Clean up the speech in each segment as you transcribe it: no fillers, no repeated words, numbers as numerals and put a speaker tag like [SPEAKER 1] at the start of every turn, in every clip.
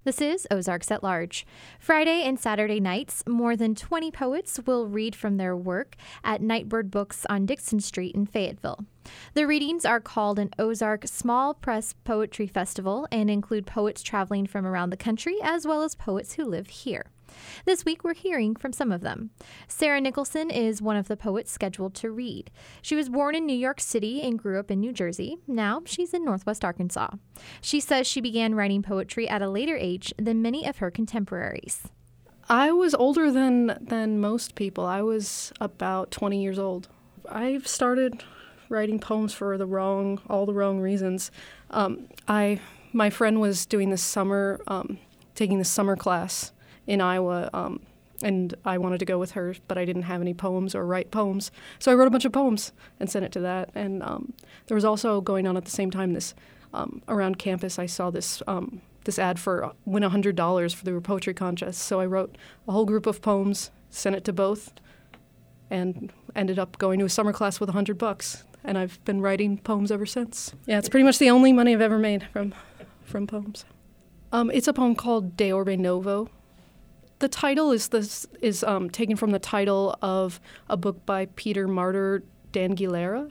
[SPEAKER 1] This is Ozarks at Large. Friday and Saturday nights, more than 20 poets will read from their work at Nightbird Books on Dixon Street in Fayetteville. The readings are called an Ozark Small Press Poetry Festival and include poets traveling from around the country as well as poets who live here. This week, we're hearing from some of them. Sarah Nicholson is one of the poets scheduled to read. She was born in New York City and grew up in New Jersey. Now she's in Northwest Arkansas. She says she began writing poetry at a later age than many of her contemporaries.
[SPEAKER 2] I was older than most people. I was about 20 years old. I started writing poems for all the wrong reasons. My friend was doing this summer, taking this summer class in Iowa, and I wanted to go with her, but I didn't have any poems or write poems. So I wrote a bunch of poems and sent it to that. And there was also going on at the same time this, around campus, I saw this ad for win $100 for the poetry contest. So I wrote a whole group of poems, sent it to both, and ended up going to a summer class with $100. And I've been writing poems ever since. Yeah, it's pretty much the only money I've ever made from poems. It's a poem called De Orbe Novo. The title is taken from the title of a book by Peter Martyr D'Anguilera.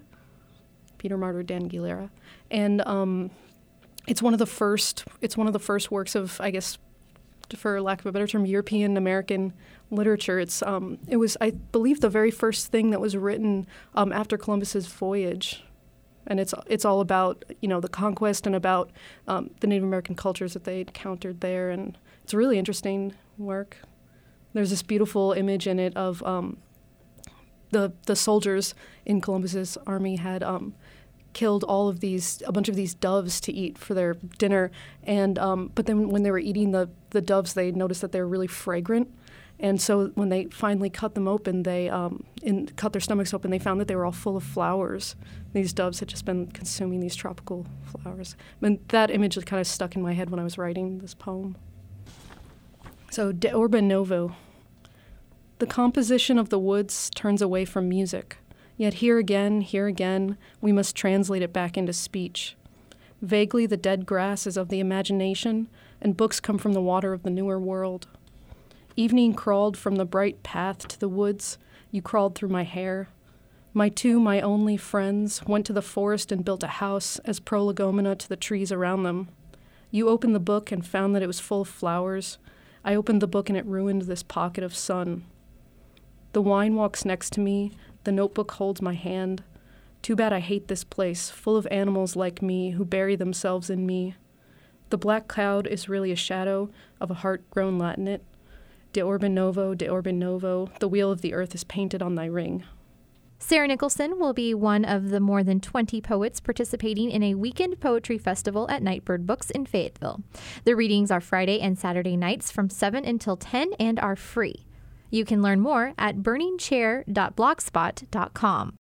[SPEAKER 2] And it's one of the first works of, I guess, for lack of a better term, European American literature. It was, I believe, the very first thing that was written after Columbus's voyage, and it's all about the conquest and about the Native American cultures that they encountered there, and it's a really interesting work. There's this beautiful image in it of the soldiers in Columbus's army had killed a bunch of these doves to eat for their dinner, and but then when they were eating the doves, they noticed that they were really fragrant, and so when they finally cut them open, they cut their stomachs open, they found that they were all full of flowers. These doves had just been consuming these tropical flowers. And that image kind of stuck in my head when I was writing this poem. So, De Orbe Novo. The composition of the woods turns away from music. Yet here again, we must translate it back into speech. Vaguely, the dead grass is of the imagination, and books come from the water of the newer world. Evening crawled from the bright path to the woods. You crawled through my hair. My only friends, went to the forest and built a house as prolegomena to the trees around them. You opened the book and found that it was full of flowers. I opened the book and it ruined this pocket of sun. The wine walks next to me. The notebook holds my hand. Too bad I hate this place, full of animals like me who bury themselves in me. The black cloud is really a shadow of a heart grown Latinate. De Orbe Novo, the wheel of the earth is painted on thy ring.
[SPEAKER 1] Sarah Nicholson will be one of the more than 20 poets participating in a weekend poetry festival at Nightbird Books in Fayetteville. The readings are Friday and Saturday nights from 7 until 10 and are free. You can learn more at burningchair.blogspot.com.